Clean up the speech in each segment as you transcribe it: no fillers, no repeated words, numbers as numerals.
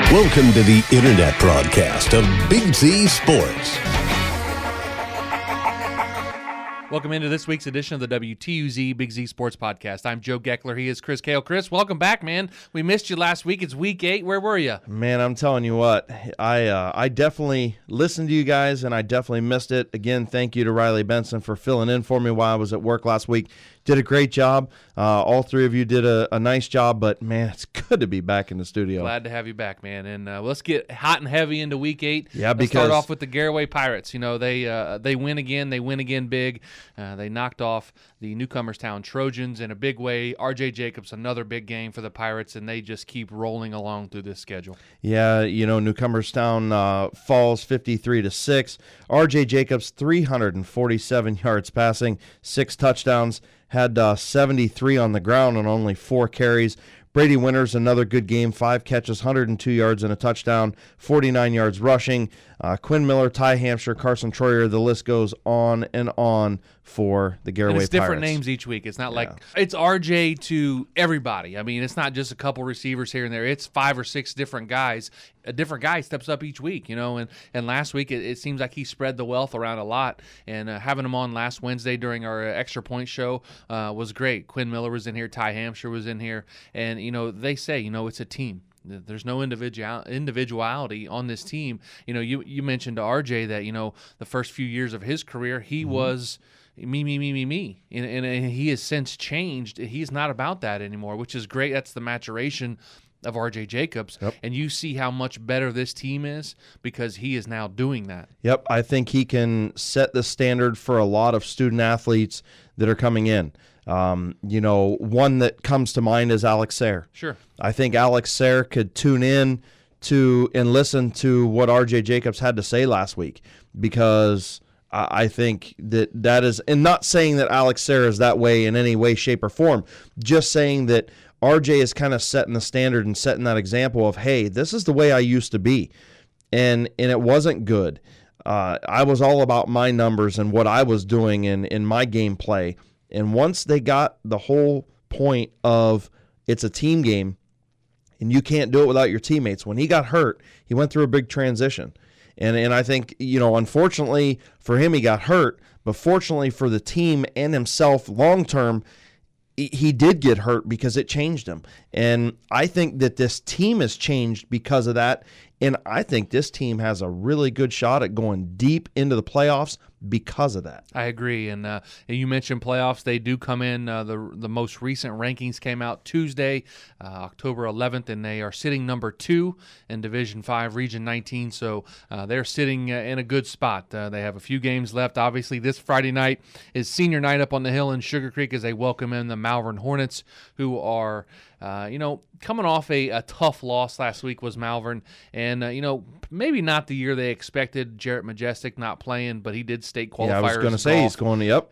Welcome to the internet broadcast of Big Z Sports. Welcome into this week's edition of the WTUZ Big Z Sports Podcast. I'm Joe Geckler. He is Chris Kale. Chris, welcome back, man. We missed you last week. It's week 8. Where were you? Man, I'm telling you what, I definitely listened to you guys, and I definitely missed it. Again, thank you to Riley Benson for filling in for me while I was at work last week. Did a great job. All three of you did a nice job, but, man, it's good to be back in the studio. Glad to have you back, man. And let's get hot and heavy into week 8. Yeah, let's because start off with the Garaway Pirates. You know, they win again. They win again big. They knocked off the Newcomerstown Trojans in a big way. R.J. Jacobs, another big game for the Pirates, and they just keep rolling along through this schedule. Yeah, you know, Newcomerstown falls 53-6. R.J. Jacobs, 347 yards passing, 6 touchdowns. Had 73 on the ground on only 4 carries. Brady Winters, another good game, 5 catches, 102 yards and a touchdown, 49 yards rushing. Quinn Miller, Ty Hampshire, Carson Troyer, the list goes on and on for the Garaway Pirates. It's different names each week. It's not like it's RJ to everybody. I mean, it's not just a couple receivers here and there. It's 5 or 6 different guys. A different guy steps up each week, you know, and last week it seems like he spread the wealth around a lot, and having him on last Wednesday during our Extra Point show was great. Quinn Miller was in here, Ty Hampshire was in here, and, you know, they say, you know, it's a team. There's no individuality on this team. You know, you mentioned to RJ that, you know, the first few years of his career, he was me. And he has since changed. He's not about that anymore, which is great. That's the maturation of R.J. Jacobs. Yep. And you see how much better this team is because he is now doing that. Yep, I think he can set the standard for a lot of student athletes that are coming in. You know, one that comes to mind is Alex Sayre. Sure. I think Alex Sayre could tune in to and listen to what R.J. Jacobs had to say last week, because I think that is, and not saying that Alex Sayre is that way in any way, shape, or form, just saying that RJ is kind of setting the standard and setting that example of, hey, this is the way I used to be, and it wasn't good. I was all about my numbers and what I was doing in my gameplay, and once they got the whole point of it's a team game and you can't do it without your teammates, when he got hurt, he went through a big transition. And I think, you know, unfortunately for him, he got hurt, but fortunately for the team and himself long-term, he did get hurt because it changed him. And I think that this team has changed because of that. And I think this team has a really good shot at going deep into the playoffs because of that. I agree. And you mentioned playoffs. They do come in. The most recent rankings came out Tuesday, October 11th, and they are sitting number 2 in Division 5, Region 19. So they're sitting in a good spot. They have a few games left. Obviously, this Friday night is senior night up on the hill in Sugar Creek as they welcome in the Malvern Hornets, who are coming off a tough loss last week was Malvern. And, maybe not the year they expected. Jarrett Majestic not playing, but he did state qualifiers. Yeah, I was going to say he's going, yep.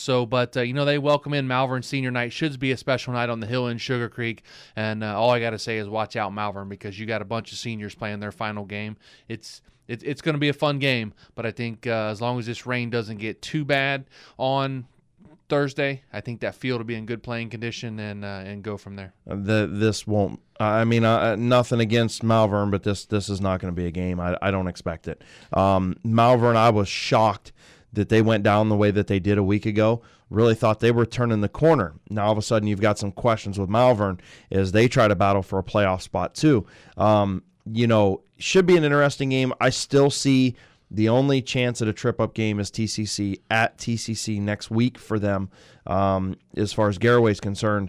They welcome in Malvern senior night. Should be a special night on the hill in Sugar Creek. And all I got to say is watch out, Malvern, because you got a bunch of seniors playing their final game. It's going to be a fun game, but I think as long as this rain doesn't get too bad on Thursday, I think that field will be in good playing condition and go from there. This won't. Nothing against Malvern, but this is not going to be a game. I don't expect it. Malvern, I was shocked that they went down the way that they did a week ago. Really thought they were turning the corner. Now all of a sudden you've got some questions with Malvern as they try to battle for a playoff spot too. Should be an interesting game. I still see the only chance at a trip-up game is TCC at TCC next week for them. As far as Garaway is concerned,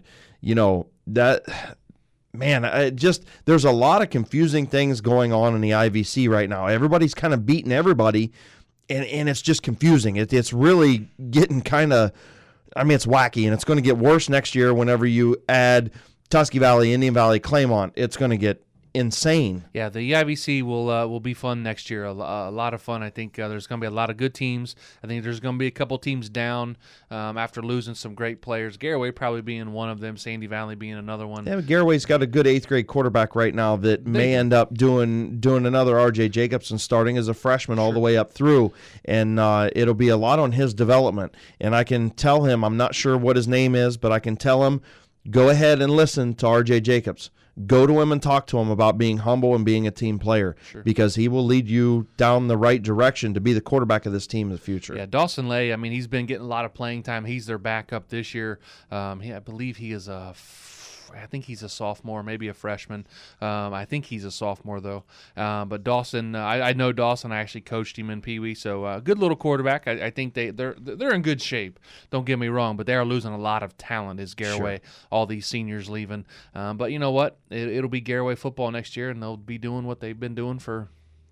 there's a lot of confusing things going on in the IVC right now. Everybody's kind of beating everybody, and it's just confusing. It's really getting kind of, it's wacky, and it's going to get worse next year whenever you add Tusky Valley, Indian Valley, Claymont. It's going to get insane. Yeah, the EIVC will be fun next year. A lot of fun. I think there's going to be a lot of good teams. I think there's going to be a couple teams down after losing some great players. Garaway probably being one of them. Sandy Valley being another one. Yeah, Garaway's got a good 8th grade quarterback right now that may end up doing another R.J. Jacobson starting as a freshman all the way up through, and it'll be a lot on his development. And I can tell him, I'm not sure what his name is, but I can tell him, go ahead and listen to R.J. Jacobs. go to him and talk to him about being humble and being a team player, because he will lead you down the right direction to be the quarterback of this team in the future. Yeah, Dawson Lay, I mean, he's been getting a lot of playing time. He's their backup this year. I believe he is I think he's a sophomore, maybe a freshman. I think he's a sophomore, though. But Dawson, I know Dawson. I actually coached him in Pee Wee, so good little quarterback. I think they're in good shape. Don't get me wrong, but they are losing a lot of talent. Is Garaway, all these seniors leaving? But you know what? It'll be Garaway football next year, and they'll be doing what they've been doing for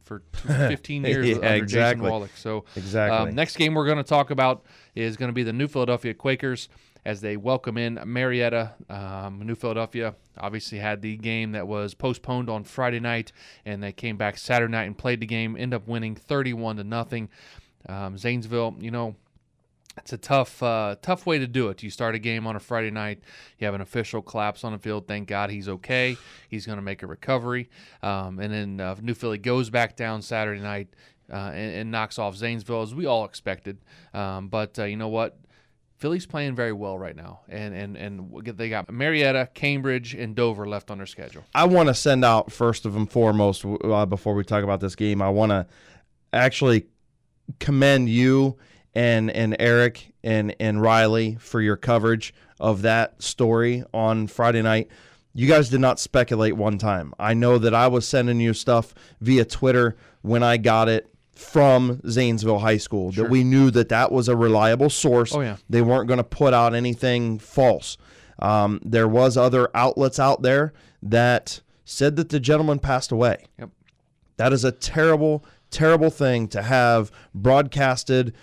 15 years under Jason Wallach. So next game we're going to talk about is going to be the New Philadelphia Quakers as they welcome in Marietta. New Philadelphia obviously had the game that was postponed on Friday night, and they came back Saturday night and played the game, ended up winning 31-0. Zanesville, you know, it's a tough way to do it. You start a game on a Friday night, you have an official collapse on the field. Thank God he's okay. He's going to make a recovery. And then New Philly goes back down Saturday night and knocks off Zanesville, as we all expected. But you know what? Philly's playing very well right now, and they got Marietta, Cambridge, and Dover left on their schedule. I want to send out, first and foremost, before we talk about this game, I want to actually commend you and Eric and Riley for your coverage of that story on Friday night. You guys did not speculate one time. I know that I was sending you stuff via Twitter when I got it from Zanesville High School, that we knew that was a reliable source. Oh, yeah. They weren't going to put out anything false. There was other outlets out there that said that the gentleman passed away. Yep. That is a terrible, terrible thing to have broadcasted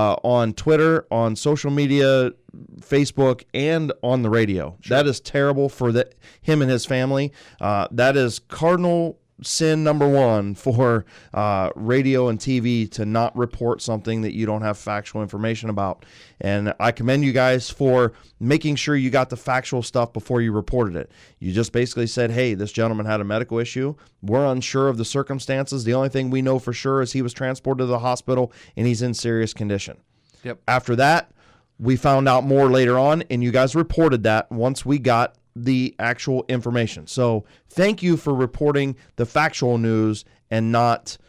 on Twitter, on social media, Facebook, and on the radio. That is terrible for him and his family. That is cardinal sin number one for radio and TV, to not report something that you don't have factual information about. And I commend you guys for making sure you got the factual stuff before you reported it. You just basically said, hey, this gentleman had a medical issue. We're unsure of the circumstances. The only thing we know for sure is he was transported to the hospital and he's in serious condition. Yep. After that, we found out more later on, and you guys reported that once we got the actual information. So thank you for reporting the factual news and not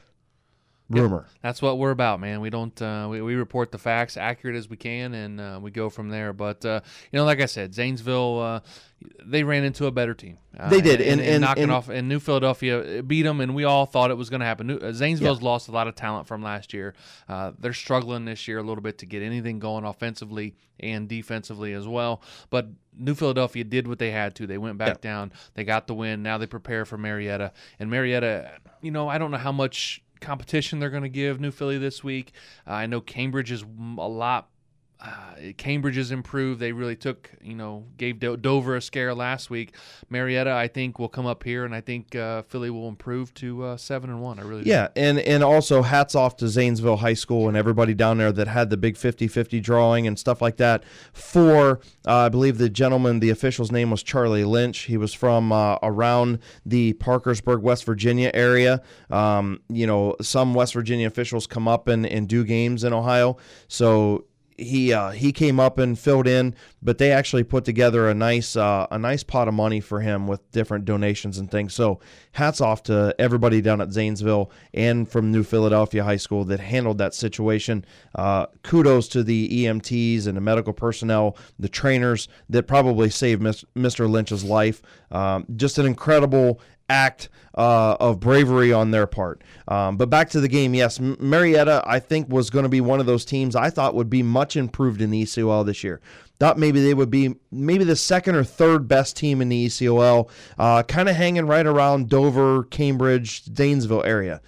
rumor. Yep. That's what we're about, man. We don't we report the facts accurate as we can, and we go from there. But you know, like I said, Zanesville, they ran into a better team. They did, and knocking off, and New Philadelphia beat them, and we all thought it was going to happen. Zanesville's lost a lot of talent from last year. They're struggling this year a little bit to get anything going offensively and defensively as well. But New Philadelphia did what they had to. They went back down. They got the win. Now they prepare for Marietta. And Marietta, you know, I don't know how much competition they're going to give New Philly this week. I know Cambridge is a lot. Cambridge has improved. They really gave Dover a scare last week. Marietta, I think, will come up here, and I think Philly will improve to 7-1. I really do. Yeah, and also hats off to Zanesville High School and everybody down there that had the big 50-50 drawing and stuff like that. For I believe the gentleman, the official's name was Charlie Lynch. He was from around the Parkersburg, West Virginia area. Some West Virginia officials come up and do games in Ohio, so he came up and filled in, but they actually put together a nice pot of money for him with different donations and things. So hats off to everybody down at Zanesville and from New Philadelphia High School that handled that situation. Kudos to the EMTs and the medical personnel, the trainers that probably saved Mr. Lynch's life. Just an incredible act of bravery on their part. But back to the game, yes, Marietta, I think, was going to be one of those teams I thought would be much improved in the ECOL this year. Thought maybe they would be the second or third best team in the ECOL, kind of hanging right around Dover, Cambridge, Zanesville area.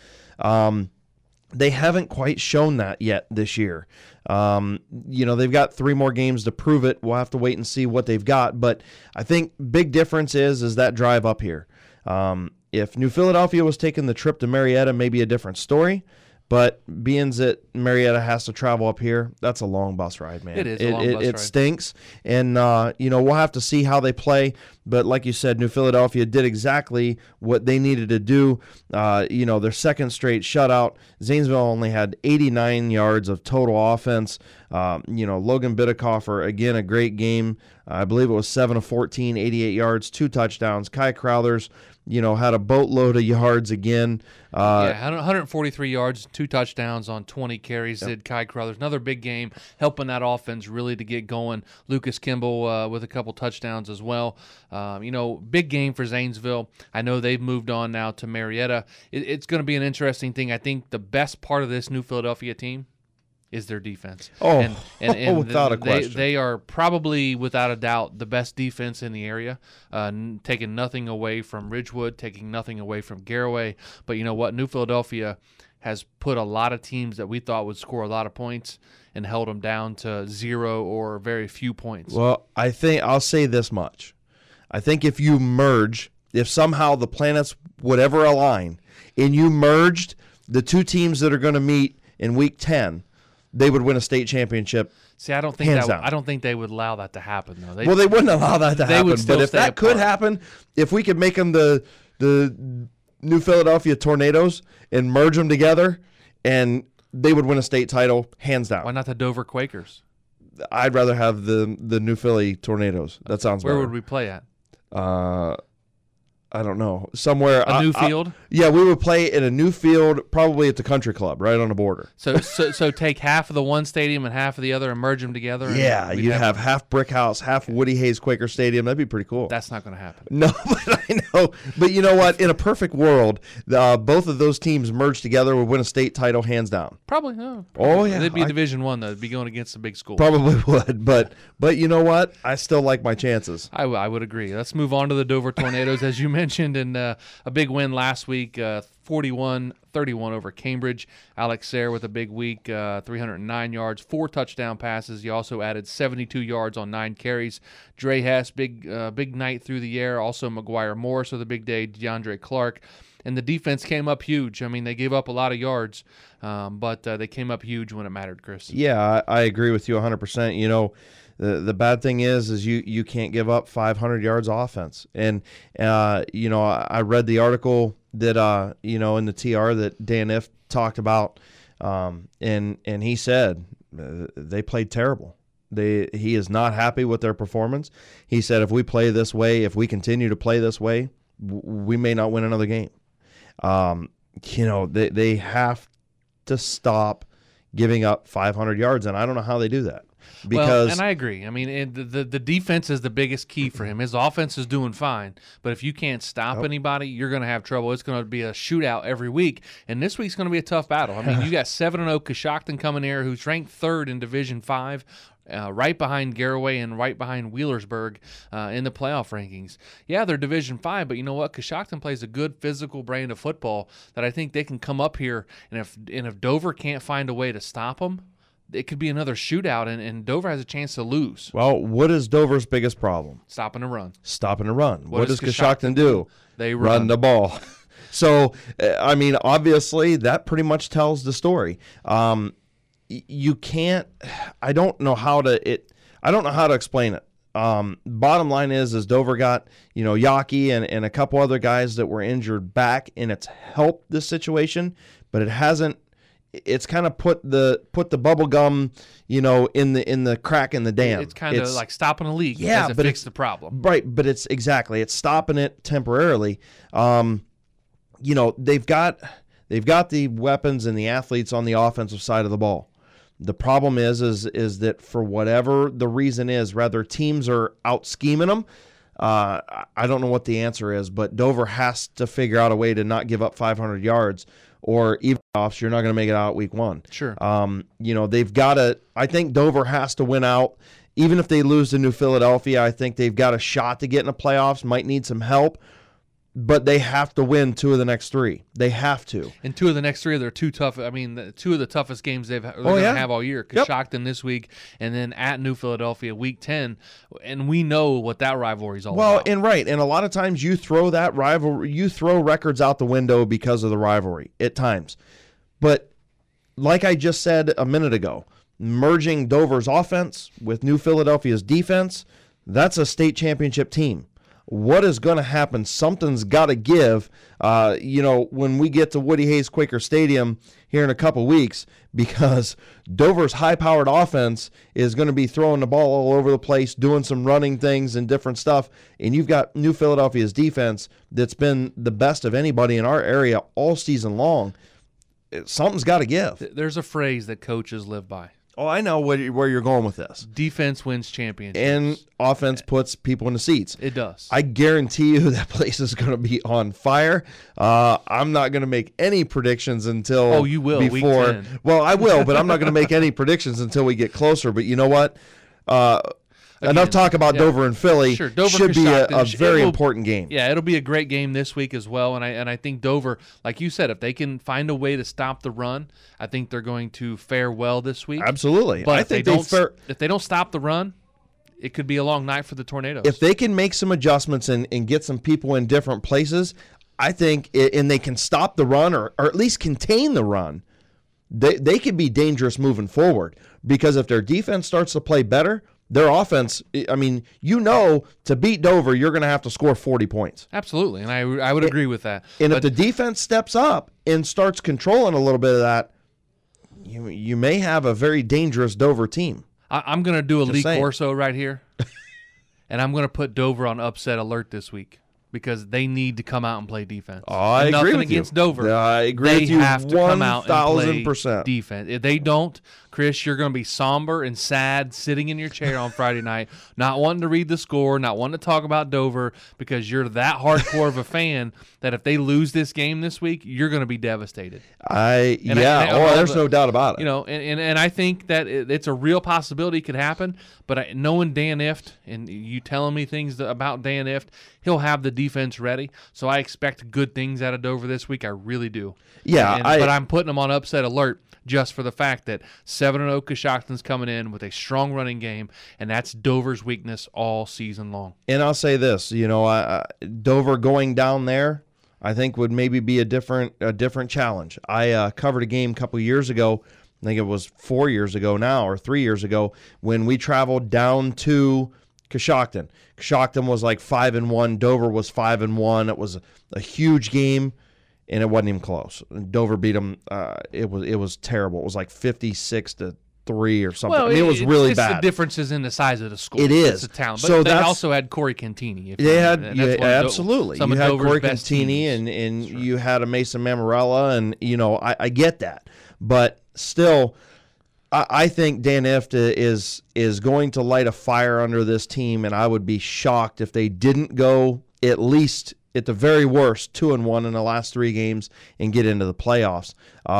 They haven't quite shown that yet this year. They've got 3 more games to prove it. We'll have to wait and see what they've got. But I think big difference is that drive up here. If New Philadelphia was taking the trip to Marietta, maybe a different story. But being that Marietta has to travel up here, that's a long bus ride, man. It is a long bus ride. It stinks. And, we'll have to see how they play. But like you said, New Philadelphia did exactly what they needed to do. Their second straight shutout. Zanesville only had 89 yards of total offense. Logan Bidekoffer, again, a great game. I believe it was 7 of 14, 88 yards, 2 touchdowns. Kai Crowthers, had a boatload of yards again. 143 yards, 2 touchdowns on 20 carries. Did Kai Crowthers. Another big game, helping that offense really to get going. Lucas Kimball with a couple touchdowns as well. Big game for Zanesville. I know they've moved on now to Marietta. It's going to be an interesting thing. I think the best part of this New Philadelphia team is their defense. And without a question. They are probably, without a doubt, the best defense in the area, taking nothing away from Ridgewood, taking nothing away from Garaway. But you know what? New Philadelphia has put a lot of teams that we thought would score a lot of points and held them down to 0 or very few points. Well, I think I'll say this much. I think if somehow the planets would ever align and you merged the 2 teams that are going to meet in Week 10, they would win a state championship. See, I don't think they would allow that to happen, though. They wouldn't allow that to happen. But if that could happen, if we could make them the New Philadelphia Tornadoes and merge them together, and they would win a state title, hands down. Why not the Dover Quakers? I'd rather have the New Philly Tornadoes. That sounds better. Where would we play at? I don't know. Somewhere. A new field? Yeah, we would play in a new field, probably at the country club, right on the border. So take half of the one stadium and half of the other and merge them together? Yeah, you'd have half Brick House, half Woody Hayes Quaker Stadium. That'd be pretty cool. That's not going to happen. No, but I know. But you know what? In a perfect world, both of those teams merged together would win a state title hands down. Probably. No. Oh, yeah. They'd be Division I, though. They'd be going against a big school. Probably would. But you know what? I still like my chances. I would agree. Let's move on to the Dover Tornadoes, as you mentioned, and a big win last week, 41-31 over Cambridge. Alex Sayre with a big week, 309 yards, 4 touchdown passes. He also added 72 yards on 9 carries. Dre Hess, big night through the air. Also McGuire Morris with a big day, DeAndre Clark. And the defense came up huge. I mean, they gave up a lot of yards, but they came up huge when it mattered, Chris. Yeah, I agree with you 100%. The bad thing is you can't give up 500 yards offense. And, I read the article that, in the TR that Dan Iff talked about, and he said they played terrible. He is not happy with their performance. He said if we play this way, if we continue to play this way, we may not win another game. They have to stop giving up 500 yards, and I don't know how they do that. And I agree. I mean, the defense is the biggest key for him. His offense is doing fine, but if you can't stop anybody, you're going to have trouble. It's going to be a shootout every week, and this week's going to be a tough battle. I mean, you got 7-0 Coshocton coming here, who's ranked 3rd in Division 5. Right behind Garaway and right behind Wheelersburg in the playoff rankings. Yeah, they're Division 5, but you know what? Coshocton plays a good physical brand of football that I think they can come up here, and if Dover can't find a way to stop them, it could be another shootout, and Dover has a chance to lose. Well, what is Dover's biggest problem? Stopping a run. What does Coshocton do? They run the ball. So, I mean, obviously, that pretty much tells the story. You can't. I don't know how to explain it. Bottom line is Dover got Yaki and a couple other guys that were injured back, and it's helped this situation, but it hasn't. It's kind of put the bubble gum, in the crack in the dam. It's kind of like stopping a leak. Yeah, but fix the problem. Right, but it's stopping it temporarily. They've got the weapons and the athletes on the offensive side of the ball. The problem is that for whatever the reason is, rather teams are out scheming them. I don't know what the answer is, but Dover has to figure out a way to not give up 500 yards, or even offs. You're not going to make it out week 1. Sure. They've got to. I think Dover has to win out, even if they lose to New Philadelphia. I think they've got a shot to get in the playoffs. Might need some help. But they have to win 2 of the next 3. They have to. And 2 of the next 3, they're too tough. I mean, 2 of the toughest games they're going to have all year. Coshocton this week, and then at New Philadelphia week 10. And we know what that rivalry is all about. And a lot of times you throw that rivalry, you throw records out the window because of the rivalry at times. But like I just said a minute ago, merging Dover's offense with New Philadelphia's defense, that's a state championship team. what is going to happen? Something's got to give, when we get to Woody Hayes Quaker Stadium here in a couple weeks, because Dover's high-powered offense is going to be throwing the ball all over the place, doing some running things and different stuff, and you've got New Philadelphia's defense that's been the best of anybody in our area all season long. Something's got to give. There's a phrase that coaches live by. Oh, I know where you're going with this. Defense wins championships. And offense puts people in the seats. It does. I guarantee you that place is going to be on fire. I'm not going to make any predictions until Oh, you will, before. week 10. Well, I will, but I'm not going to make any predictions until we get closer. But you know what? Enough talk about Dover and Philly. Sure, Dover should be a Coshocton, very important game. Yeah, it'll be a great game this week as well. And I think Dover, like you said, if they can find a way to stop the run, I think they're going to fare well this week. Absolutely. But I think if they don't stop the run, it could be a long night for the Tornadoes. If they can make some adjustments and get some people in different places, I think, and they can stop the run or at least contain the run, they could be dangerous moving forward. Because if their defense starts to play better, their offense, I mean, to beat Dover, you're going to have to score 40 points. Absolutely, and I would agree with that. And if the defense steps up and starts controlling a little bit of that, you may have a very dangerous Dover team. I'm going to do a Lee saying. Corso right here, and I'm going to put Dover on upset alert this week because they need to come out and play defense. Oh, I agree Nothing with you. against Dover. Yeah, I agree with you. They have to come out and play 1,000%. defense. If they don't, Chris, you're going to be somber and sad sitting in your chair on Friday night, not wanting to read the score, not wanting to talk about Dover because you're that hardcore of a fan that if they lose this game this week, you're going to be devastated. There's no doubt about it. And I think that it's a real possibility it could happen, but knowing Dan Ift and you telling me things about Dan Ift, he'll have the defense ready. So I expect good things out of Dover this week. I really do. Yeah, but I'm putting them on upset alert just for the fact that 7-0 Coshocton's coming in with a strong running game, and that's Dover's weakness all season long. And I'll say this, Dover going down there, I think would maybe be a different challenge. I covered a game a couple years ago. I think it was 4 years ago now or 3 years ago when we traveled down to Coshocton. Coshocton was like 5-1. Dover was 5-1. It was a huge game. And it wasn't even close. Dover beat them. It was terrible. It was like 56-3 or something. Well, it was really bad. It's the differences in the size of the school. It is. It's the talent. But so they also had Corey Cantini. Absolutely. Some you of had Dover's Corey best Cantini teams. and Sure. you had a Mason Mammarella, and I get that, but still, I think Dan Ift is going to light a fire under this team, and I would be shocked if they didn't go at least, at the very worst, 2-1 in the last 3 games and get into the playoffs.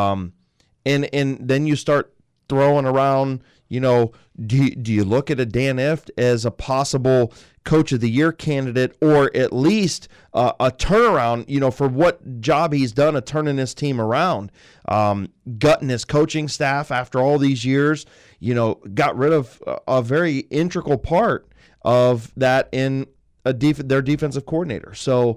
And then you start throwing around, do you look at a Dan Ift as a possible Coach of the Year candidate, or at least a turnaround, for what job he's done of turning his team around, gutting his coaching staff after all these years, got rid of a very integral part of that in their defensive coordinator. So,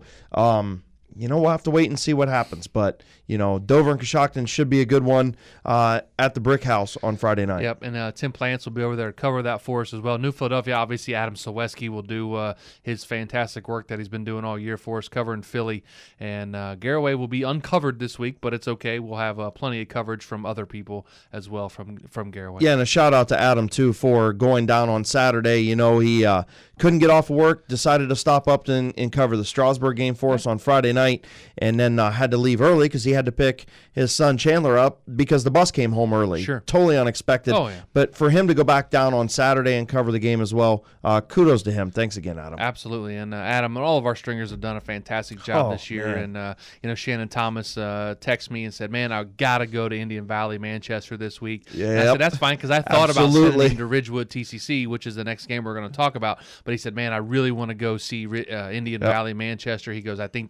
we'll have to wait and see what happens. But, Dover and Coshocton should be a good one at the Brick House on Friday night. Yep, and Tim Plants will be over there to cover that for us as well. New Philadelphia, obviously, Adam Saweski will do his fantastic work that he's been doing all year for us, covering Philly. And Garraway will be uncovered this week, but it's okay. We'll have plenty of coverage from other people as well from Garraway. Yeah, and a shout-out to Adam, too, for going down on Saturday. He couldn't get off of work, decided to stop up and cover the Strasburg game for us on Friday night, and then had to leave early because he had to pick his son Chandler up because the bus came home early. Sure. Totally unexpected. Oh, yeah. But for him to go back down on Saturday and cover the game as well, kudos to him. Thanks again, Adam. Absolutely. And Adam and all of our stringers have done a fantastic job this year. Man. And, Shannon Thomas texted me and said, man, I got to go to Indian Valley, Manchester this week. Yeah, I said, that's fine because I thought Absolutely. about sending to Ridgewood TCC, which is the next game we're going to talk about. But he said, man, I really want to go see Indian Valley, Manchester. He goes, I think that's going to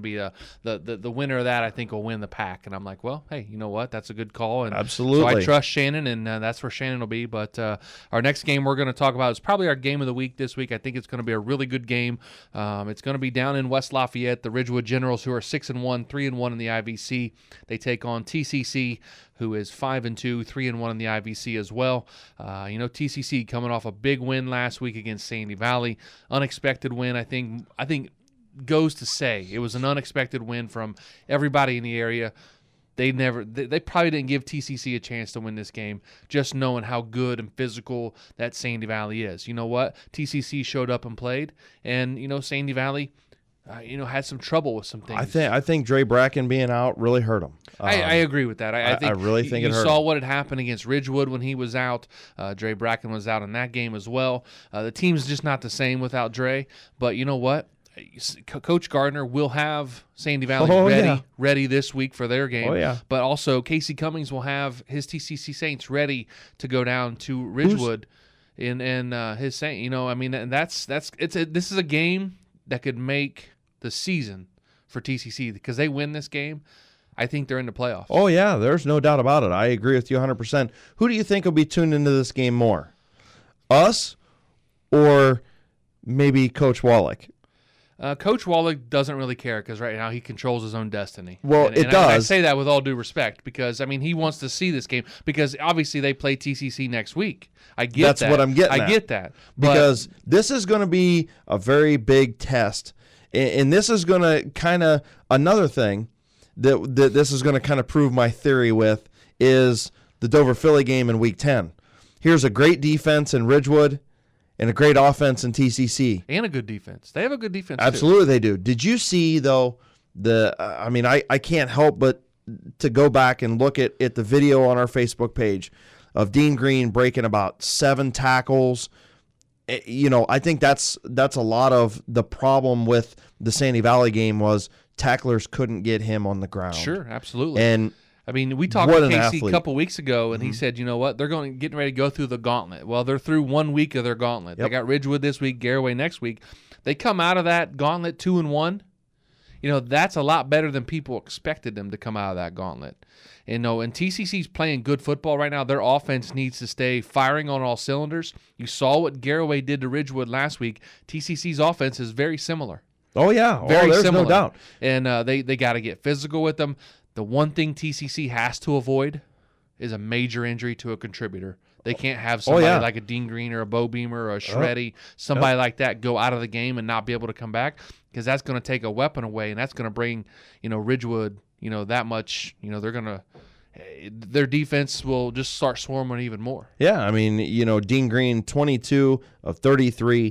be the winner of that. I think will win the pack. And I'm like, well, hey, you know what? That's a good call. And absolutely. So I trust Shannon, and that's where Shannon will be. But our next game we're going to talk about is probably our game of the week this week. I think it's going to be a really good game. It's going to be down in West Lafayette. The Ridgewood Generals, who are 6-1, 3-1 in the IVC, they take on TCC, who is 5-2, 3-1 in the IVC as well. TCC coming off a big win last week against Sandy Valley, unexpected win. I think goes to say it was an unexpected win from everybody in the area. They probably didn't give TCC a chance to win this game, just knowing how good and physical that Sandy Valley is. You know what? TCC showed up and played, and Sandy Valley, had some trouble with some things. I think Dre Bracken being out really hurt him. I agree with that. I really think it hurt. You saw him. what had happened against Ridgewood when he was out. Dre Bracken was out in that game as well. The team's just not the same without Dre. But you know what? Coach Gardner will have Sandy Valley ready this week for their game. Oh, yeah. But also Casey Cummings will have his TCC Saints ready to go down to Ridgewood in his Saint. And this is a game that could make the season for TCC because they win this game. I think they're in the playoffs. Oh yeah, there's no doubt about it. I agree with you 100%. Who do you think will be tuned into this game more? Us or maybe Coach Wallach? Coach Wallach doesn't really care because right now he controls his own destiny. Well, it does. I say that with all due respect because, he wants to see this game because obviously they play TCC next week. I get that. That's what I'm getting at. I get that. Because this is going to be a very big test. And this is going to kind of – another thing that this is going to kind of prove my theory with is the Dover-Philly game in Week 10. Here's a great defense in Ridgewood. And a great offense in TCC. And a good defense. They have a good defense, Absolutely, too. They do. Did you see, though, I can't help but to go back and look at the video on our Facebook page of Dean Green breaking about 7 tackles. I think that's a lot of the problem with the Sandy Valley game was tacklers couldn't get him on the ground. Sure, absolutely. And we talked to Casey a couple weeks ago, and he said, you know what, they're getting ready to go through the gauntlet. Well, they're through 1 week of their gauntlet. Yep. They got Ridgewood this week, Garaway next week. They come out of that gauntlet 2-1. That's a lot better than people expected them to come out of that gauntlet. And TCC's playing good football right now. Their offense needs to stay firing on all cylinders. You saw what Garaway did to Ridgewood last week. TCC's offense is very similar. Oh, yeah. Very there's similar. No doubt. And they got to get physical with them. The one thing TCC has to avoid is a major injury to a contributor. They can't have somebody like a Dean Green or a Bo Beamer or a Shreddy, somebody like that go out of the game and not be able to come back because that's going to take a weapon away and that's going to bring, Ridgewood, that much, they're going to their defense will just start swarming even more. Yeah, Dean Green, 22 of 33,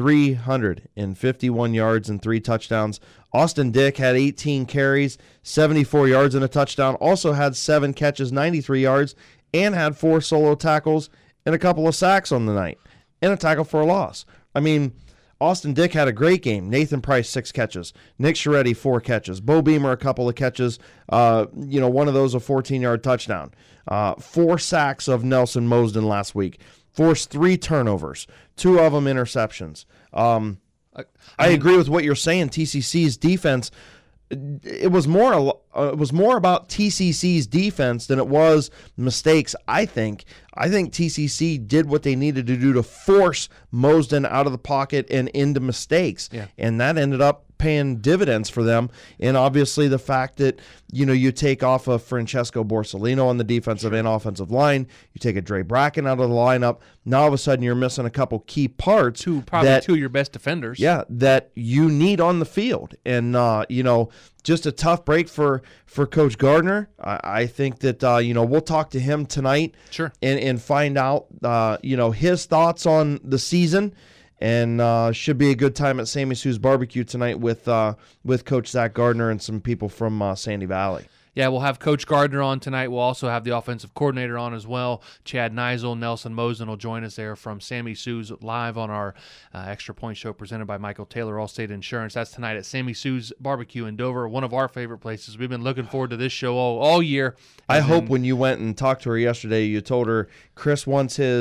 351 yards and 3 touchdowns. Austin Dick had 18 carries, 74 yards and a touchdown. Also had 7 catches, 93 yards, and had 4 solo tackles and a couple of sacks on the night and a tackle for a loss. Austin Dick had a great game. Nathan Price, 6 catches. Nick Shreddy, 4 catches. Bo Beamer, a couple of catches. One of those a 14-yard touchdown. 4 sacks of Nelson Mosden last week. Forced 3 turnovers, 2 of them interceptions. I agree with what you're saying. TCC's defense, it was more about TCC's defense than it was mistakes. I think TCC did what they needed to do to force Mosden out of the pocket and into mistakes, and that ended up paying dividends for them. And obviously the fact that you take off of Francesco Borsellino on the defensive and offensive line, you take a Dre Bracken out of the lineup. Now all of a sudden you're missing a couple key parts, two of your best defenders. Yeah, that you need on the field, and just a tough break for Coach Gardner. I think that we'll talk to him tonight, sure, and find out his thoughts on the season. And should be a good time at Sammy Sue's Barbecue tonight with Coach Zach Gardner and some people from Sandy Valley. Yeah, we'll have Coach Gardner on tonight. We'll also have the offensive coordinator on as well. Chad Neisel, Nelson Mosen will join us there from Sammy Sue's live on our Extra Point show presented by Michael Taylor, Allstate Insurance. That's tonight at Sammy Sue's Barbecue in Dover, one of our favorite places. We've been looking forward to this show all year. I hope when you went and talked to her yesterday, you told her Chris wants his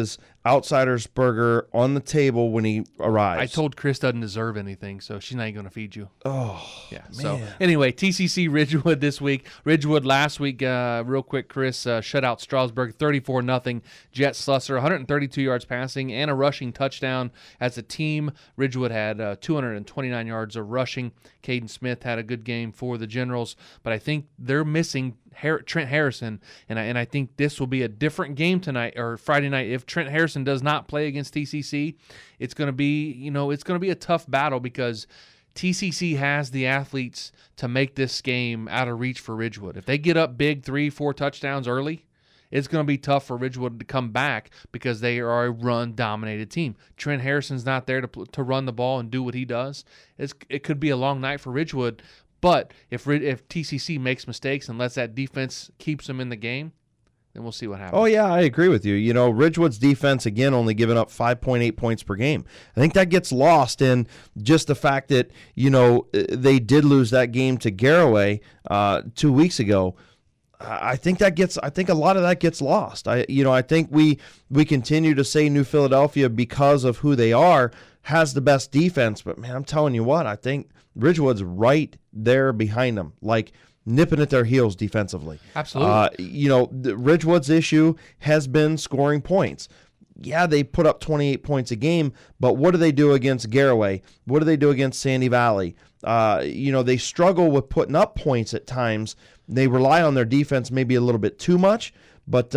Outsiders burger on the table when he arrives. I told Chris doesn't deserve anything, so she's not even going to feed you. Oh, yeah. man. So anyway, TCC Ridgewood this week. Ridgewood last week, real quick, Chris, shut out Strasburg 34-0. Jet Slusser, 132 yards passing and a rushing touchdown. As a team, Ridgewood had 229 yards of rushing. Caden Smith had a good game for the Generals, but I think they're missing Trent Harrison, and I think this will be a different game tonight or Friday night. If Trent Harrison does not play against TCC, it's going to be a tough battle because TCC has the athletes to make this game out of reach for Ridgewood. If they get up big 3-4 touchdowns early, it's going to be tough for Ridgewood to come back because they are a run-dominated team. Trent Harrison's not there to run the ball and do what he does. It could be a long night for Ridgewood. But if TCC makes mistakes and lets that defense keeps them in the game, then we'll see what happens. Oh, yeah, I agree with you. You know, Ridgewood's defense, again, only giving up 5.8 points per game. I think that gets lost in just the fact that, you know, they did lose that game to Garraway 2 weeks ago. I think a lot of that gets lost. I think we continue to say New Philadelphia because of who they are has the best defense, but man, I'm telling you what, I think Ridgewood's right there behind them, like nipping at their heels defensively. Absolutely. Ridgewood's issue has been scoring points. Yeah, they put up 28 points a game, but what do they do against Garraway? What do they do against Sandy Valley? They struggle with putting up points at times. They rely on their defense maybe a little bit too much, but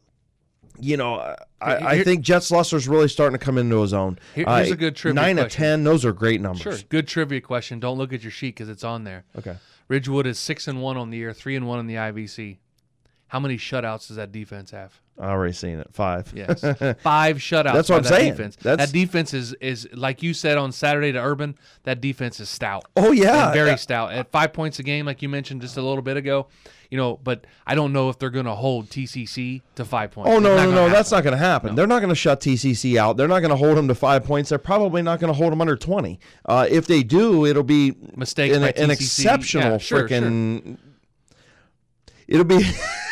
I think Jet Slusser's really starting to come into his own. Here's a good trivia 9 question. of 10, those are great numbers. Sure, good trivia question. Don't look at your sheet because it's on there. Okay. Ridgewood is 6-1 on the year, 3-1 in the IVC. How many shutouts does that defense have? I already seen it. 5. Yes, 5 shutouts. That's what I'm saying. Defense. That defense is like you said on Saturday to Urban. That defense is stout. Oh yeah, and very stout. At 5 points a game, like you mentioned just a little bit ago. But I don't know if they're going to hold TCC to 5 points. Oh no, that's not going to happen. No. They're not going to shut TCC out. They're not going to hold them to 5 points. They're probably not going to hold them under 20. If they do, it'll be an exceptional freaking. Sure. It'll be.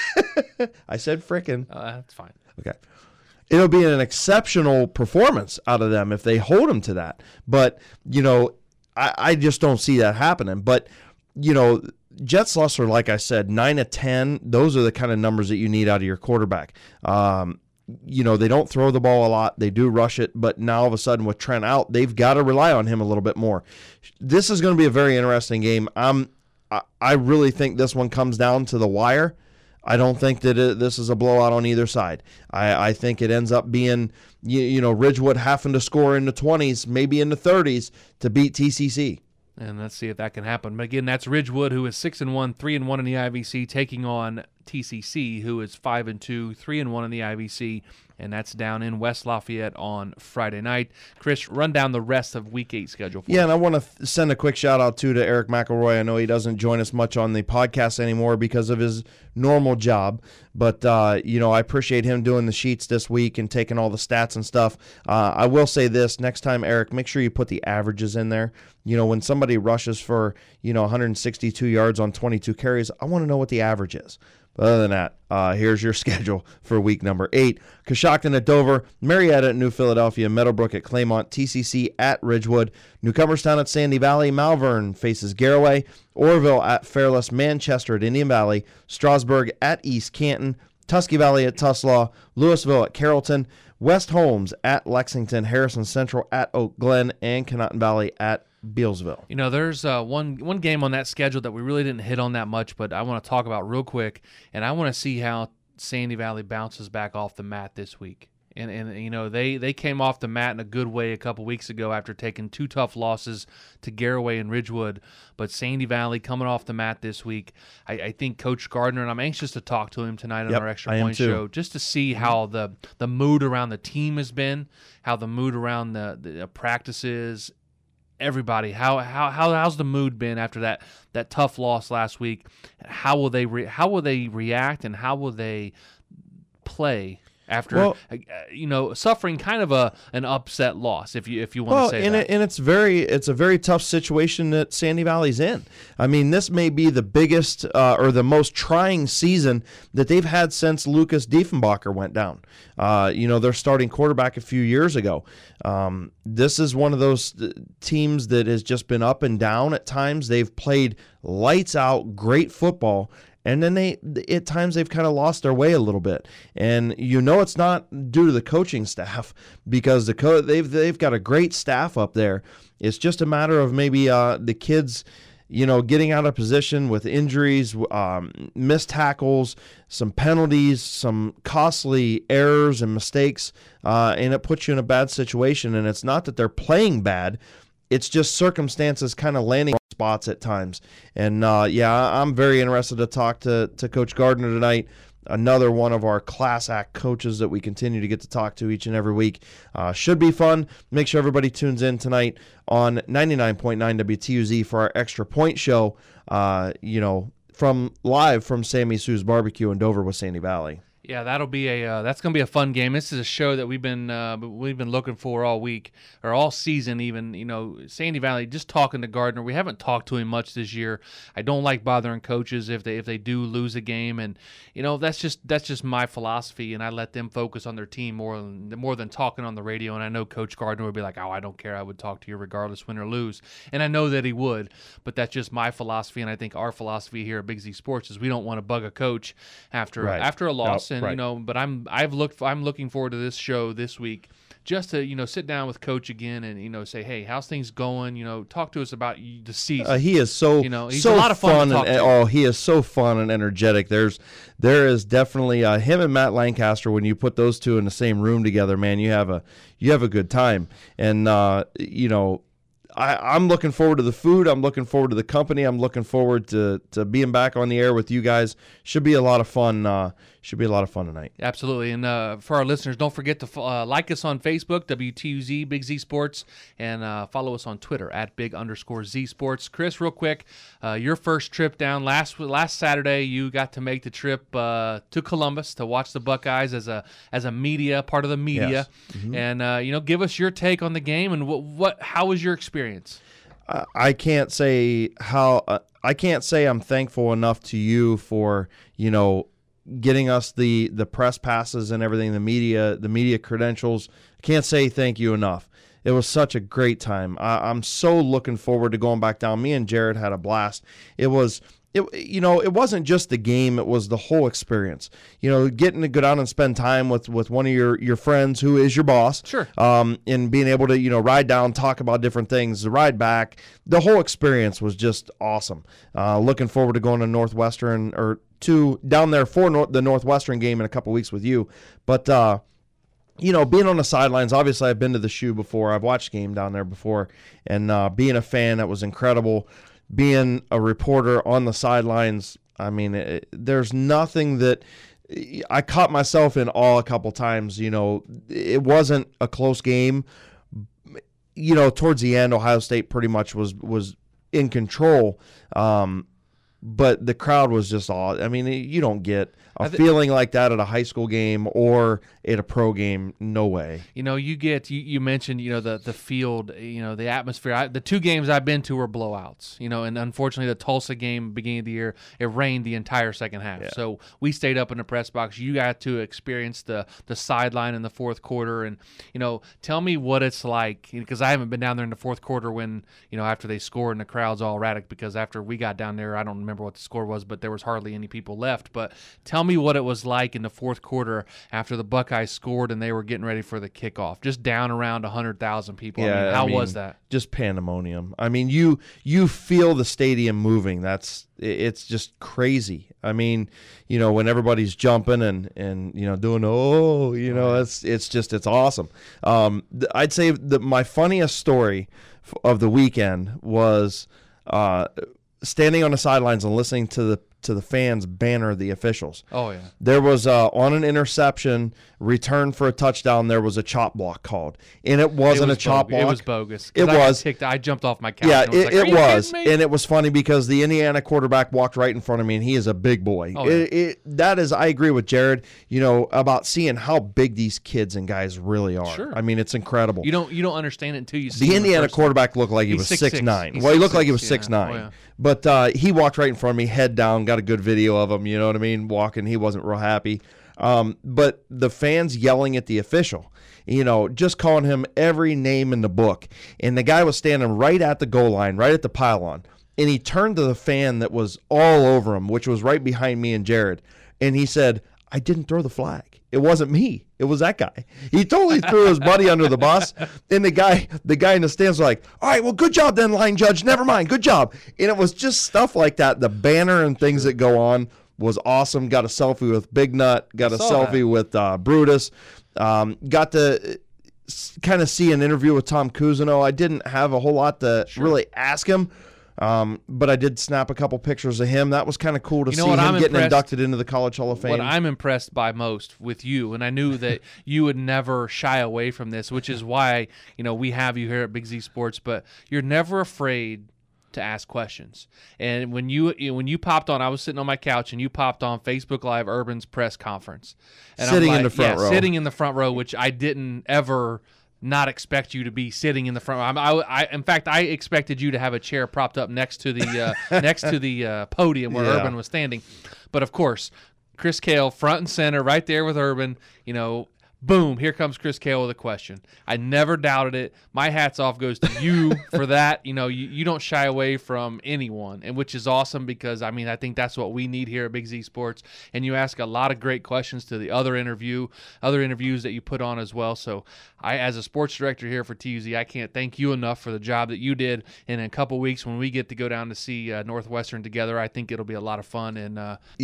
I said frickin'. That's fine. Okay. It'll be an exceptional performance out of them if they hold them to that. But, I just don't see that happening. But, Jet Slusser, like I said, 9 of 10, those are the kind of numbers that you need out of your quarterback. They don't throw the ball a lot. They do rush it. But now all of a sudden with Trent out, they've got to rely on him a little bit more. This is going to be a very interesting game. I really think this one comes down to the wire. I don't think that this is a blowout on either side. I think it ends up being, Ridgewood having to score in the 20s, maybe in the 30s to beat TCC. And let's see if that can happen. But again, that's Ridgewood, who is 6-1, 3-1 in the IVC, taking on TCC, who is 5-2, 3-1 in the IVC, and that's down in West Lafayette on Friday night. Chris, run down the rest of Week 8 schedule for us. And I want to send a quick shout-out, to Eric McElroy. I know he doesn't join us much on the podcast anymore because of his normal job, but, I appreciate him doing the sheets this week and taking all the stats and stuff. I will say this, next time, Eric, make sure you put the averages in there. When somebody rushes for, 162 yards on 22 carries, I want to know what the average is. But other than that, here's your schedule for week number 8. Coshocton at Dover, Marietta at New Philadelphia, Meadowbrook at Claymont, TCC at Ridgewood, Newcomerstown at Sandy Valley, Malvern faces Garraway, Orville at Fairless, Manchester at Indian Valley, Strasburg at East Canton, Tusky Valley at Tuslaw, Louisville at Carrollton, West Holmes at Lexington, Harrison Central at Oak Glen, and Conotton Valley at Bealsville. There's one game on that schedule that we really didn't hit on that much, but I want to talk about real quick, and I want to see how Sandy Valley bounces back off the mat this week. And they came off the mat in a good way a couple weeks ago after taking 2 tough losses to Garraway and Ridgewood. But Sandy Valley coming off the mat this week. I think Coach Gardner, and I'm anxious to talk to him tonight on our Extra Point show, just to see how the mood around the team has been, how the mood around the practices. Everybody, how's the mood been after that tough loss last week? How will they react, and how will they play after suffering kind of an upset loss, if you want to say that. And it's a very tough situation that Sandy Valley's in. I mean, this may be the biggest or the most trying season that they've had since Lucas Diefenbacher went down. Their starting quarterback a few years ago. This is one of those teams that has just been up and down at times. They've played lights out, great football. And then at times they've kind of lost their way a little bit, and it's not due to the coaching staff, because they've got a great staff up there. It's just a matter of maybe the kids, getting out of position with injuries, missed tackles, some penalties, some costly errors and mistakes, and it puts you in a bad situation. And it's not that they're playing bad. It's just circumstances kind of landing on spots at times. And, I'm very interested to talk to Coach Gardner tonight, another one of our class act coaches that we continue to get to talk to each and every week. Should be fun. Make sure everybody tunes in tonight on 99.9 WTUZ for our Extra Point show, live from Sammy Sue's Barbecue in Dover with Sandy Valley. Yeah, that's gonna be a fun game. This is a show that we've been looking for all week or all season even. Sandy Valley. Just talking to Gardner, we haven't talked to him much this year. I don't like bothering coaches if they do lose a game, and that's just my philosophy. And I let them focus on their team more than talking on the radio. And I know Coach Gardner would be like, "Oh, I don't care. I would talk to you regardless, win or lose." And I know that he would, but that's just my philosophy. And I think our philosophy here at Big Z Sports is we don't want to bug a coach after a loss. And but I'm looking forward to this show this week, just to sit down with Coach again and say, hey, how's things going? Talk to us about the season. He is so he's so a lot of fun to talk to. He is so fun and energetic. There is definitely him and Matt Lancaster. When you put those two in the same room together, man, you have a good time. And I'm looking forward to the food. I'm looking forward to the company. I'm looking forward to being back on the air with you guys. Should be a lot of fun. Should be a lot of fun tonight. Absolutely. And for our listeners, don't forget to like us on Facebook, WTUZ, Big Z Sports, and follow us on Twitter at @Big_Z Sports. Chris, real quick, your first trip down last Saturday, you got to make the trip to Columbus to watch the Buckeyes as a media, part of the media. Yes. Mm-hmm. And give us your take on the game and how was your experience? I can't say I'm thankful enough to you for getting us the press passes and everything, the media credentials. I can't say thank you enough. It was such a great time. I'm so looking forward to going back down. Me and Jared had a blast. It wasn't just the game, it was the whole experience. Getting to go down and spend time with one of your friends who is your boss. Sure. And being able to, ride down, talk about different things, the ride back. The whole experience was just awesome. Looking forward to going to Northwestern or down there for the Northwestern game in a couple weeks with you. But, being on the sidelines, obviously I've been to the Shoe before. I've watched game down there before. And being a fan, that was incredible. Being a reporter on the sidelines, I mean, there's nothing that I caught myself in awe a couple times. It wasn't a close game. Towards the end, Ohio State pretty much was in control. But the crowd was just all. I mean, you don't get a feeling like that at a high school game or at a pro game. No way. You mentioned the field, the atmosphere. The two games I've been to were blowouts. And unfortunately the Tulsa game beginning of the year, it rained the entire second half. Yeah. So we stayed up in the press box. You got to experience the sideline in the fourth quarter, and tell me what it's like, because I haven't been down there in the fourth quarter when after they scored and the crowd's all erratic, because after we got down there, I don't remember what the score was, but there was hardly any people left. But tell me what it was like in the fourth quarter after the Buckeyes scored and they were getting ready for the kickoff, just down around 100,000 people. Yeah, how was that? Just pandemonium. I mean, you feel the stadium moving. It's just crazy. I mean, when everybody's jumping and doing it's awesome. I'd say that my funniest story of the weekend was standing on the sidelines and listening to to the fans banner the officials. Oh, yeah. There was on an interception, return for a touchdown, there was a chop block called. And it wasn't a chop block. It was bogus. It was. I jumped off my couch. Yeah, and was like, it was. Are you kidding me? And it was funny because the Indiana quarterback walked right in front of me, and he is a big boy. Oh, yeah. That is, I agree with Jared, about seeing how big these kids and guys really are. Sure. I mean, it's incredible. You don't understand it until you see The him Indiana first quarterback looked like he He's was 6'6". 6'9". Well, he looked like he was 6'6", 6'9". Oh, yeah. But he walked right in front of me, head down, got a good video of him, you know what I mean, walking. He wasn't real happy. But the fans yelling at the official, just calling him every name in the book. And the guy was standing right at the goal line, right at the pylon. And he turned to the fan that was all over him, which was right behind me and Jared. And he said, "I didn't throw the flag. It wasn't me. It was that guy." He totally threw his buddy under the bus. And the guy in the stands was like, "All right, well, good job then, line judge. Never mind. Good job." And it was just stuff like that. The banner and things that go on was awesome. Got a selfie with Big Nut. Got a selfie with Brutus. Got to kind of see an interview with Tom Cousineau. I didn't have a whole lot to really ask him. But I did snap a couple pictures of him. That was kind of cool to see him getting inducted into the College Hall of Fame. What I'm impressed by most with you, and I knew that you would never shy away from this, which is why we have you here at Big Z Sports. But you're never afraid to ask questions. And when you popped on, I was sitting on my couch, and you popped on Facebook Live Urban's press conference, and sitting in the front row, sitting in the front row, which I didn't ever not expect you to be sitting in the front. In fact, I expected you to have a chair propped up next to the podium where Urban was standing. But of course, Chris Cale front and center, right there with Urban. Boom, here comes Chris Cale with a question. I never doubted it. My hat's off goes to you for that. You don't shy away from anyone, and which is awesome because, I think that's what we need here at Big Z Sports. And you ask a lot of great questions to the other interviews that you put on as well. So I, as a sports director here for TUZ, I can't thank you enough for the job that you did. And in a couple weeks when we get to go down to see Northwestern together, I think it'll be a lot of fun. And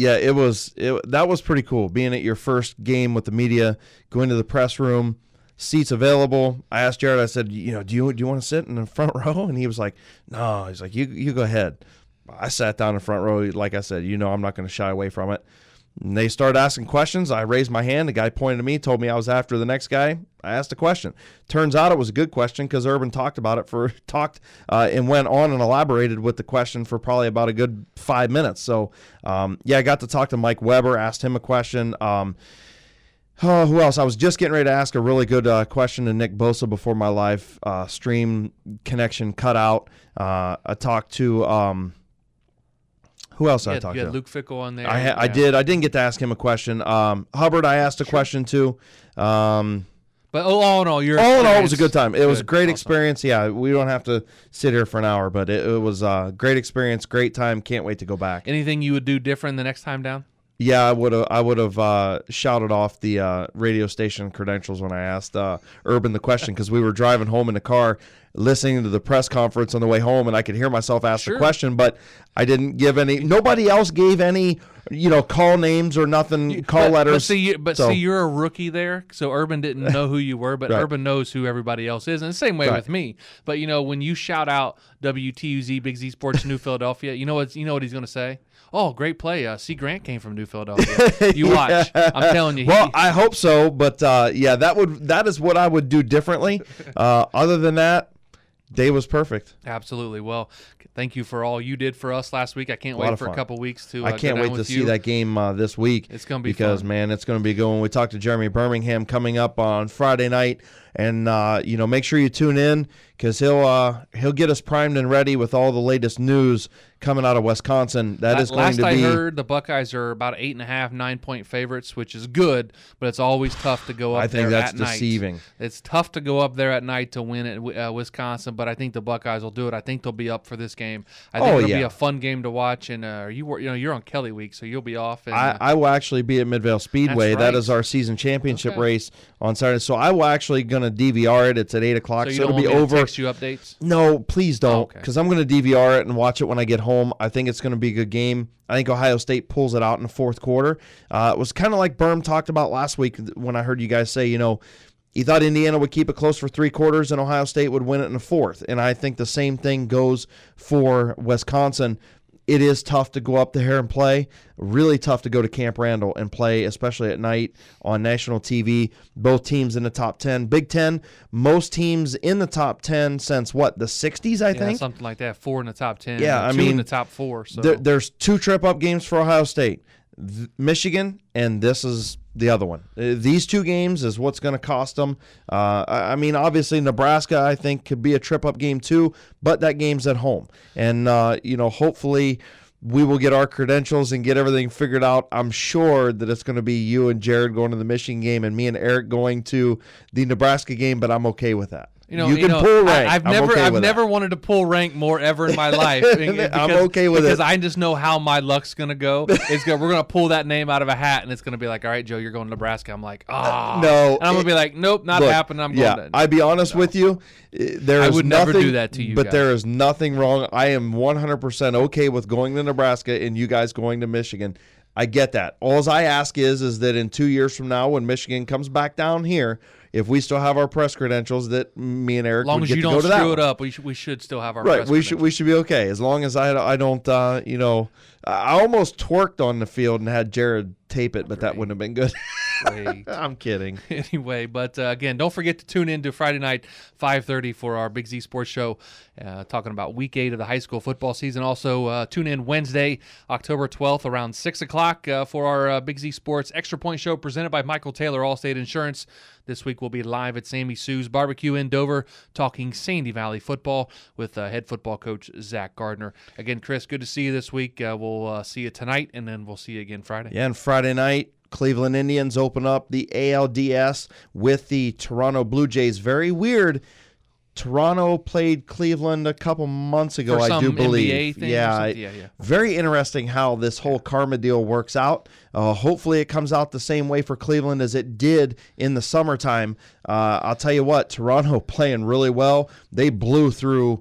that was pretty cool, being at your first game with the media, going to the press room, seats available. I asked Jared, I said, do you want to sit in the front row? And he was like, no. He's like, you go ahead. I sat down in the front row. Like I said, I'm not going to shy away from it. And they started asking questions. I raised my hand. The guy pointed to me, told me I was after the next guy. I asked a question. Turns out it was a good question because Urban talked about it and went on and elaborated with the question for probably about a good 5 minutes. So, I got to talk to Mike Weber, asked him a question. Who else? I was just getting ready to ask a really good question to Nick Bosa before my live stream connection cut out. I talked to who else I talked to? You had Luke Fickell on there. I did. I didn't get to ask him a question. Hubbard, I asked a question to. But all in all, it was a good time. It was a great experience. Yeah, we don't have to sit here for an hour, but it was a great experience, great time. Can't wait to go back. Anything you would do different the next time down? Yeah, I would have shouted off the radio station credentials when I asked Urban the question because we were driving home in the car listening to the press conference on the way home, and I could hear myself ask the question, but I didn't give any. Nobody else gave any, call names or nothing, letters. But see, you're a rookie there, so Urban didn't know who you were, but right. Urban knows who everybody else is, and the same way with me. But when you shout out WTUZ, Big Z Sports, New Philadelphia, you know what he's going to say? Oh, great play. C. Grant came from New Philadelphia. You watch. I'm telling you. Well, I hope so, but that is what I would do differently. Other than that, day was perfect. Absolutely. Well, thank you for all you did for us last week. I can't wait for a couple weeks to I can't wait to see that game this week. It's going to be because, fun. Man, it's going to be good. When we talked to Jeremy Birmingham coming up on Friday night, and make sure you tune in because he'll get us primed and ready with all the latest news coming out of Wisconsin. Last I heard, the Buckeyes are about 8.5, 9-point favorites, which is good, but it's always tough to go up there at night. I think that's deceiving. It's tough to go up there at night to win at Wisconsin, but I think the Buckeyes will do it. I think they'll be up for this game. I think it'll be a fun game to watch, and you're on Kelly Week, so you'll be off. And, I will actually be at Midvale Speedway. That's right. That is our season championship race on Saturday, so I will actually going to DVR it. It's at 8 o'clock, so it'll be over. Text you updates? No, please don't, because I'm going to DVR it and watch it when I get home. I think it's going to be a good game. I think Ohio State pulls it out in the fourth quarter. It was kind of like Berm talked about last week when I heard you guys say, he thought Indiana would keep it close for 3 quarters and Ohio State would win it in the fourth. And I think the same thing goes for Wisconsin. It is tough to go up there and play. Really tough to go to Camp Randall and play, especially at night on national TV. Both teams in the top 10. Big Ten, most teams in the top 10 since what, the 60s, I think? Something like that. 4 in the top 10. Yeah, two in the top 4. So there's 2 trip-up games for Ohio State. Michigan, and this is the other one. These 2 games is what's going to cost them. I mean, obviously, Nebraska, I think, could be a trip-up game too, but that game's at home. And, hopefully we will get our credentials and get everything figured out. I'm sure that it's going to be you and Jared going to the Michigan game and me and Eric going to the Nebraska game, but I'm okay with that. You can pull rank. I've never wanted to pull rank more ever in my life. I'm okay with it because I just know how my luck's gonna go. We're gonna pull that name out of a hat, and it's gonna be like, all right, Joe, you're going to Nebraska. I'm like, no, and I'm gonna be like, nope, not happening. I'm going. To, I'll be honest with you. I would never do that to you, but guys. There is nothing wrong. I am 100% okay with going to Nebraska and you guys going to Michigan. I get that. All I ask is that in 2 years from now, when Michigan comes back down here, if we still have our press credentials, that me and Eric would get to go to that. As long as you don't screw it up, we should still have our press credentials. We should be okay. As long as I don't, I almost twerked on the field and had Jared tape it, but that wouldn't have been good. I'm kidding. Anyway, but again, don't forget to tune in to Friday night, 5:30 for our Big Z Sports Show, talking about Week 8 of the high school football season. Also, tune in Wednesday, October 12th, around 6 o'clock for our Big Z Sports Extra Point Show presented by Michael Taylor, Allstate Insurance. This week we'll be live at Sammy Sue's Barbecue in Dover talking Sandy Valley football with head football coach Zach Gardner. Again, Chris, good to see you this week. We'll see you tonight, and then we'll see you again Friday. Yeah, and Friday night, Cleveland Indians open up the ALDS with the Toronto Blue Jays. Very weird. Toronto played Cleveland a couple months ago, I do believe. NBA thing yeah. Very interesting how this whole karma deal works out. Hopefully it comes out the same way for Cleveland as it did in the summertime. I'll tell you what, Toronto playing really well. They blew through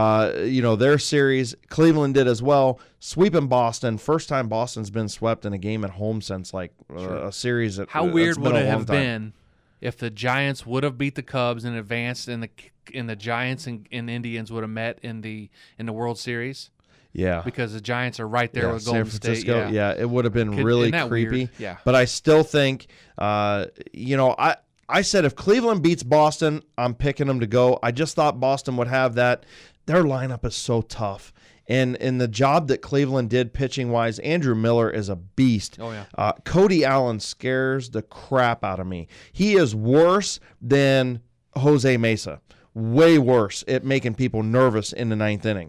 their series. Cleveland did as well. Sweeping Boston. First time Boston's been swept in a game at home since a series. How weird would it have been if the Giants would have beat the Cubs and advanced, and the Giants and Indians would have met in the World Series? Yeah, because the Giants are right there with Golden San Francisco. State. Yeah, it would have been really creepy. Weird? Yeah, but I still think, I said if Cleveland beats Boston, I'm picking them to go. I just thought Boston would have that. Their lineup is so tough. And in the job that Cleveland did pitching-wise, Andrew Miller is a beast. Oh, yeah. Cody Allen scares the crap out of me. He is worse than Jose Mesa. Way worse at making people nervous in the ninth inning.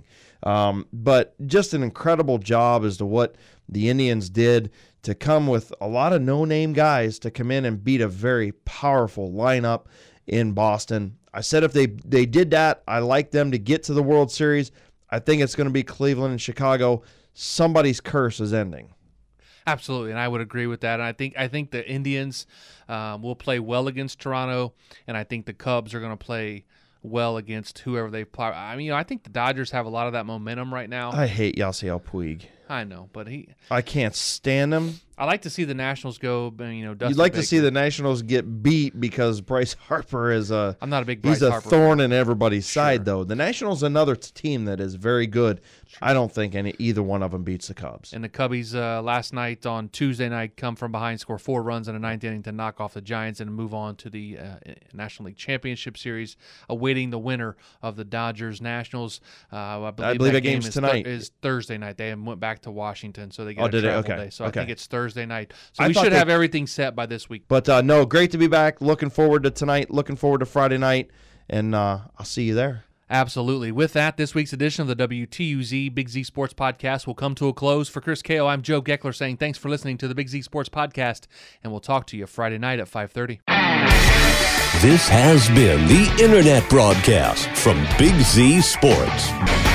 But just an incredible job as to what the Indians did to come with a lot of no-name guys to come in and beat a very powerful lineup in Boston. I said if they did that, I like them to get to the World Series. I think it's going to be Cleveland and Chicago. Somebody's curse is ending. Absolutely, and I would agree with that. And I think the Indians will play well against Toronto, and I think the Cubs are going to play well against whoever they play. I mean, I think the Dodgers have a lot of that momentum right now. I hate Yasiel Puig. I know, but I can't stand him. I like to see the Nationals go. Dustin You'd like Baker. to see the Nationals get beat because Bryce Harper is I'm not a big Bryce Harper. He's a thorn in everybody's side, though. The Nationals another team that is very good. I don't think either one of them beats the Cubs. And the Cubbies last night on Tuesday night come from behind, score 4 runs in the ninth inning to knock off the Giants and move on to the National League Championship Series, awaiting the winner of the Dodgers-Nationals. I believe that game tonight. Is Thursday night. They went back to Washington, so they get a travel day. So I think it's Thursday night. So we should have everything set by this week. But no, great to be back. Looking forward to tonight. Looking forward to Friday night. And I'll see you there. Absolutely. With that, this week's edition of the WTUZ Big Z Sports Podcast will come to a close. For Chris Kao, I'm Joe Geckler saying thanks for listening to the Big Z Sports Podcast, and we'll talk to you Friday night at 5:30. This has been the Internet broadcast from Big Z Sports.